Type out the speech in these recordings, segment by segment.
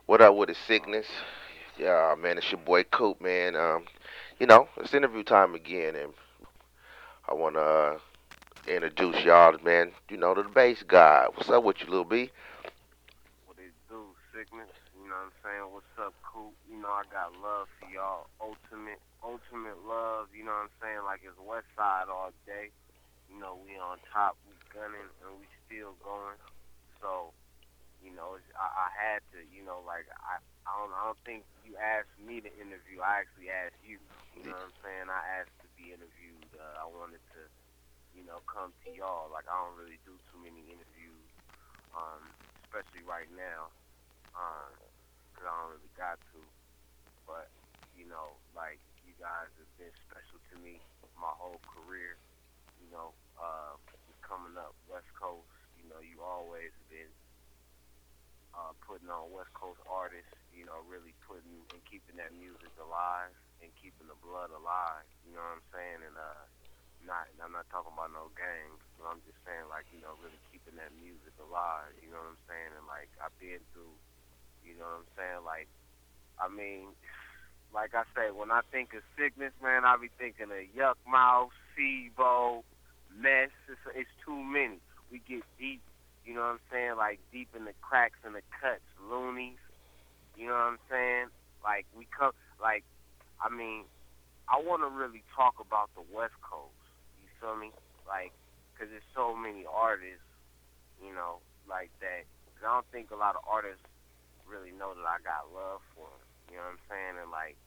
What up with the Oh, sickness? Yeah, man, it's your boy Coop, man. It's interview time again, and I wanna introduce y'all, man. To the bass guy. What's up with you, Lil B? what it do, sickness? You know what I'm saying? What's up, Coop? You know I got love for y'all. Ultimate love. You know what I'm saying? Like it's West Side all day. You know we on top, we gunning, and we still going. So I had to. I don't think you asked me to interview. I actually asked you. You know what I'm saying? I asked to be interviewed. I wanted to come to y'all. Like I don't really do too many interviews, especially right now, because I don't really got to. But like you guys have been special to me my whole career. Just coming up West Coast. You always been putting on West Coast artists. Really putting and keeping that music alive and keeping the blood alive. You know what I'm saying? And I'm not talking about no gangs, but I'm just saying like really keeping that music alive. You know what I'm saying? And like I've been through. You know what I'm saying? Like I mean, like I say, when I think of sickness, man, I be thinking of Yuck Mouth, SIBO, Mess. It's too many. We get deep. You know what I'm saying? Like deep in the cracks and the cuts, loonies. You know what I'm saying? Like we come. Like I mean, I want to really talk about the West Coast. You feel me? Like, cause there's so many artists. Like that. 'Cause I don't think a lot of artists really know that I got love for them. You know what I'm saying? And like,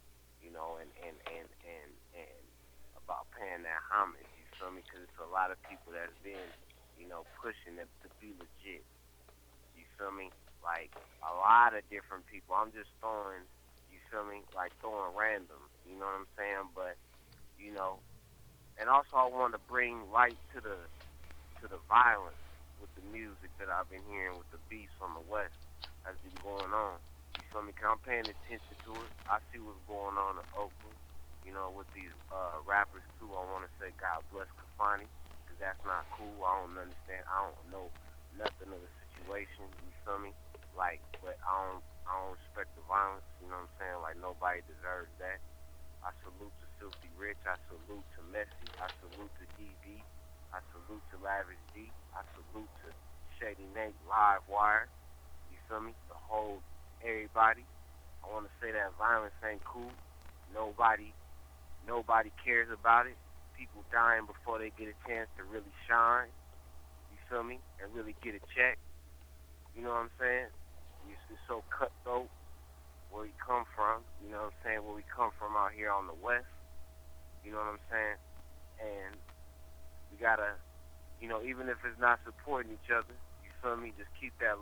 and about paying that homage. You feel me? Because it's a lot of people that's been, pushing it to be legit. You feel me? Like a lot of different people. I'm just throwing. You feel me? Like throwing random. You know what I'm saying? But you know, and also I want to bring light to the violence with the music that I've been hearing with the beats from the West has been going on. You feel me? 'Cause I'm paying attention to it. I see what's going on in Oakland, with these rappers too. I want to say God bless Kafani, because that's not cool. I don't understand. I don't know nothing of the situation. You feel me? Like, but I don't respect the violence. You know what I'm saying? Like nobody deserves that. I salute to Filthy Rich. I salute to Messy. I salute to DB. I salute to Lavish D. I salute to Shady Nate, Live Wire. You feel me? The whole everybody. I want to say that violence ain't cool. Nobody, nobody cares about it. People dying before they get a chance to really shine. You feel me? And really get a check. You know what I'm saying? It's so cutthroat where we come from. You know what I'm saying? Where we come from out here on the west. You know what I'm saying? And we gotta, even if it's not supporting each other, you feel me? Just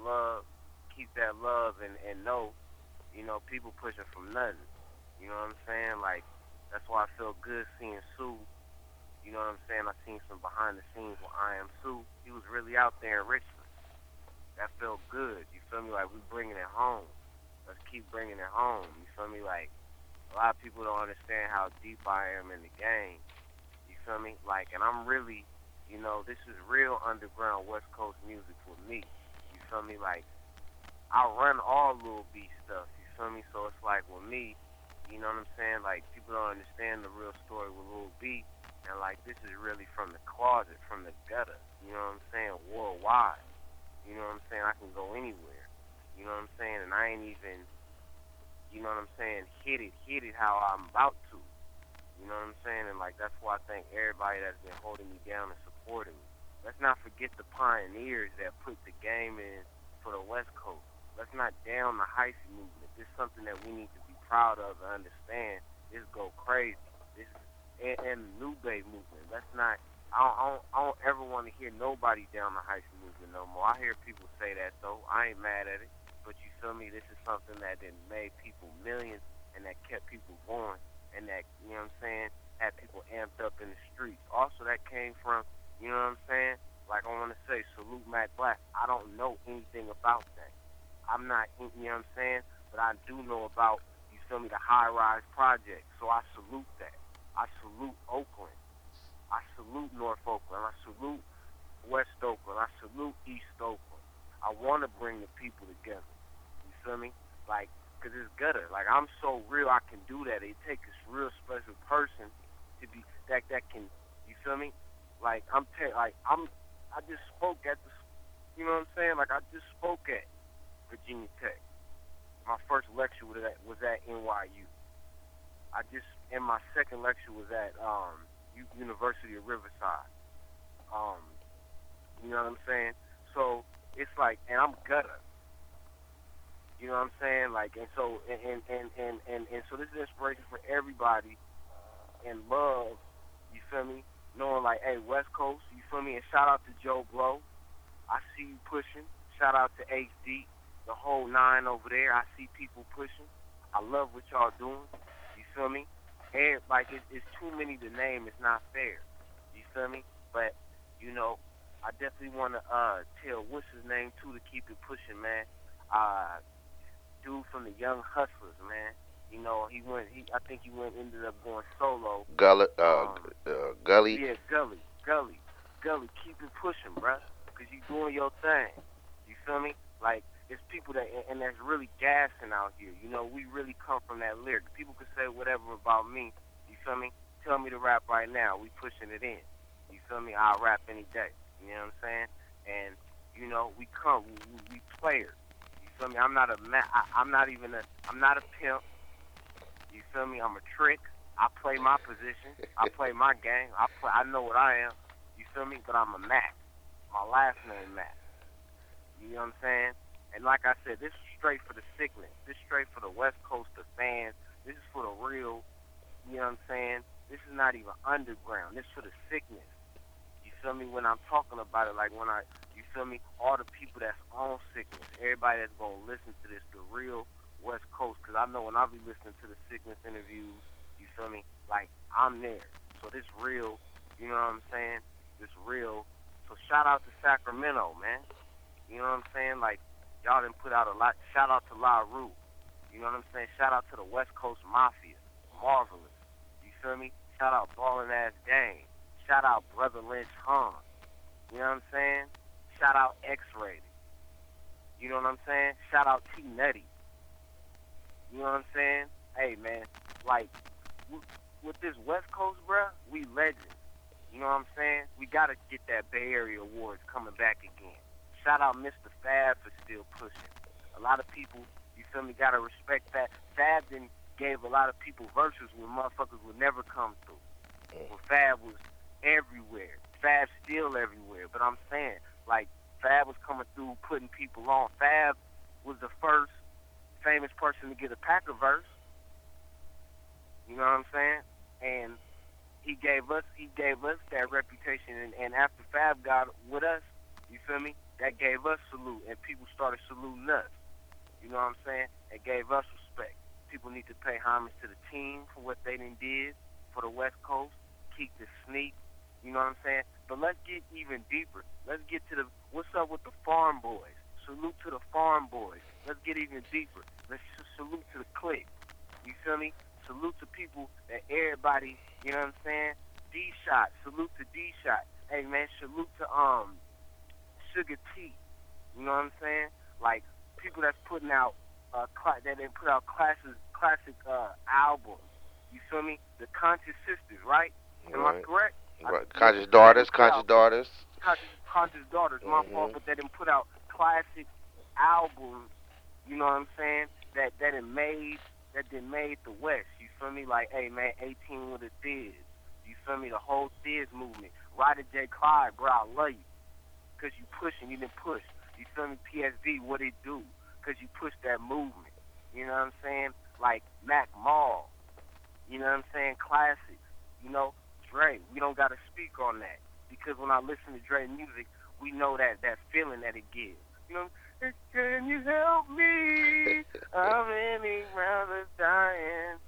keep that love, and know, people pushing from nothing. You know what I'm saying? Like that's why I feel good seeing Sue. You know what I'm saying? I seen some behind the scenes with I Am Sue. He was really out there in Richmond. That felt good. You feel me? Like we bringing it home. Let's keep bringing it home. You feel me? Like a lot of people don't understand how deep I am in the game. You feel me? Like, and I'm really, this is real underground West Coast music for me. You feel me? Like, I run all Lil B stuff. You feel me? So it's like with me, you know what I'm saying? Like, people don't understand the real story with Lil B. And like, this is really from the closet, from the gutter. You know what I'm saying? Worldwide. You know what I'm saying? I can go anywhere. You know what I'm saying? And I ain't even, hit it how I'm about to. You know what I'm saying? And like that's why I thank everybody that's been holding me down and supporting me. Let's not forget the pioneers that put the game in for the West Coast. Let's not down the hyphy movement. This is something that we need to be proud of and understand. This go crazy. This and the New Bay movement. Let's not. I don't ever want to hear nobody down the hyphy movement no more. I hear people say that though. I ain't mad at it. But you feel me? This is something that then made people millions and that kept people going and that, what I'm saying, had people amped up in the streets. Also, that came from, what I'm saying, like I want to say, salute Mac Black. I don't know anything about that. I'm not, what I'm saying, but I do know about, you feel me, the high rise project. So I salute that. I salute Oakland. I salute North Oakland. I salute West Oakland. I salute East Oakland. I want to bring the people together. You feel me? like, cause it's gutter. Like, I'm so real, I can do that. It takes this real special person to be that can. You feel me? Like, I just spoke at the, you know what I'm saying? Like, I just spoke at Virginia Tech. My first lecture was at NYU. And my second lecture was at University of Riverside. You know what I'm saying? So it's like, and I'm gutter. You know what I'm saying? Like, and so so this is inspiration for everybody and love. You feel me? Knowing like, hey, West Coast. You feel me? And shout out to Joe Blow. I see you pushing. Shout out to HD, the whole 9 over there. I see people pushing. I love what y'all doing. You feel me? And like, it's too many to name. It's not fair. You feel me? But you know, I definitely want to tell what's his name too to keep it pushing, man. Dude from the Young Hustlers, man. You know, I think he ended up going solo. Gully. Yeah, Gully. Keep it pushing, bruh, cause you doing your thing. You feel me? Like, it's people that's really gassing out here. You know, we really come from that lyric. People can say whatever about me. You feel me? Tell me to rap right now. We pushing it in. You feel me? I'll rap any day. You know what I'm saying? And you know, we players. You feel me? I'm not a pimp. You feel me? I'm a trick. I play my position. I play my game. I know what I am. You feel me? But I'm a Mac. My last name Mac. You know what I'm saying? And like I said, this is straight for the sickness. This is straight for the West Coast, the fans. This is for the real. You know what I'm saying? This is not even underground. This is for the sickness. You feel me? When I'm talking about it, like you feel me? All the people that's on sickness, everybody that's going to listen to this, the real West Coast. Because I know when I be listening to the sickness interviews, you feel me? Like, I'm there. So this real, you know what I'm saying? This real. So shout out to Sacramento, man. You know what I'm saying? Like, y'all done put out a lot. Shout out to La Rue. You know what I'm saying? Shout out to the West Coast Mafia. Marvelous. You feel me? Shout out Ballin' Ass Dame. Shout out Brother Lynch Han. You know what I'm saying? Shout out X-Rated. You know what I'm saying? Shout out T Nutty. You know what I'm saying? Hey, man, like, with this West Coast, bruh, we legends. You know what I'm saying? We got to get that Bay Area Awards coming back again. Shout out Mr. Fab for still pushing. A lot of people, you feel me, got to respect that. Fab then gave a lot of people verses when motherfuckers would never come through. When Fab was everywhere. Fab still everywhere. But I'm saying, like, Fab was coming through, putting people on. Fab was the first famous person to get a Packer verse. You know what I'm saying? And he gave us that reputation. And after Fab got with us, you feel me? That gave us salute, and people started saluting us. You know what I'm saying? It gave us respect. People need to pay homage to the team for what they done did for the West Coast. Keep the sneak. You know what I'm saying? But let's get even deeper. Let's get to what's up with the Farm Boys. Salute to the Farm Boys. Let's get even deeper. Let's salute to the clique. You feel me? Salute to people that everybody, you know what I'm saying? D-Shot. Salute to D-Shot. Hey, man, salute to Sugar T. You know what I'm saying? Like, people that's putting out that they put out classic albums. You feel me? The Conscious Sisters, right? Am I correct? Right. Conscious Daughters. Conscious Daughters. My fault, but they didn't put out classic albums. You know what I'm saying? That done made the West. You feel me? Like, hey man, 18 with the Thiz. You feel me? The whole Thiz movement. Ryder J. Clyde, bro, I love you. Cause you pushing, you didn't push. You feel me? PSV, what it do? Cause you push that movement. You know what I'm saying? Like Mac Mall. You know what I'm saying? Classics. You know, Dre. We don't gotta speak on that. Because when I listen to Dre music, we know that feeling that it gives. You know, can you help me? I'm any rather dying.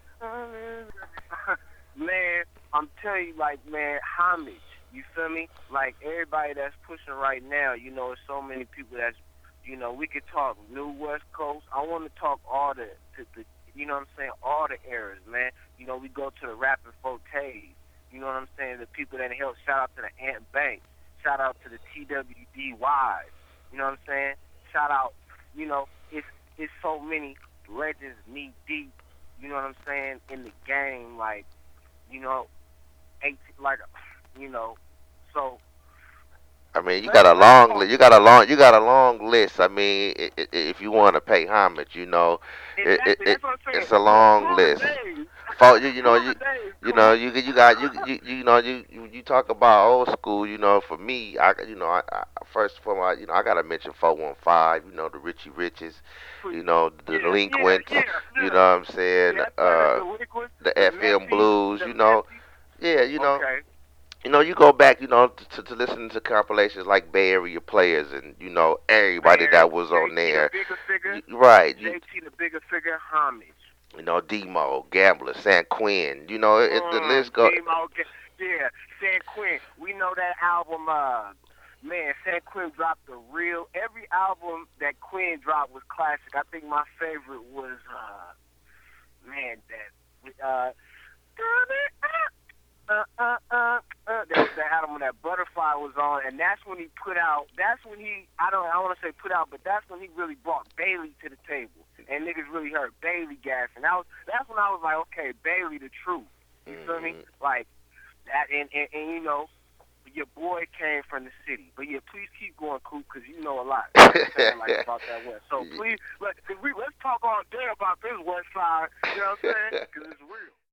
Man, I'm telling you, like, man, homage. You feel me? Like, everybody that's pushing right now, you know, there's so many people that's, you know, we could talk New West Coast. I want to talk all the you know what I'm saying, all the eras, man. You know, we go to the Rapping Fortes. You know what I'm saying? The people that help. Shout out to the Ant Bank. Shout out to the TWDYs. You know what I'm saying? Shout out, you know, it's so many legends knee deep. You know what I'm saying in the game, like you know, 18, like you know. So I mean, let's talk. you got a long list. I mean, if you want to pay homage, Exactly. That's what I'm saying. it's a long Pull the list. names. You know, Pull the names, you know, cool. you got you talk about old school. For me, I first of all, I gotta mention 415. The Richie Riches. The Yeah, yeah, Delinquents. yeah, You yeah. know what I'm saying? Yes, sir. The delinquents, The the FM messy, Blues. the messy. Yeah, Okay. you go back, to listen to compilations like Bay Area Players, and everybody Barry, that was on JT, the there. bigger figure. Right. JT, the bigger figure. Homage. Demo, Gambler, San Quinn. The list go. Demo, yeah. San Quinn. We know that album. Man, San Quinn dropped the real. Every album that Quinn dropped was classic. I think my favorite was man that that was the album that Butterfly was on, and that's when he put out. That's when he. I don't want to say put out, but that's when he really brought Bailey to the table, and niggas really heard Bailey gas, and that's when I was like, okay, Bailey the truth. You feel me? Like that, and your boy came from the city, but yeah, please keep going, Coop, because you know a lot. You know what I'm saying, like about that West. So please, let's talk all day about this West Side. You know what I'm saying? Because it's real.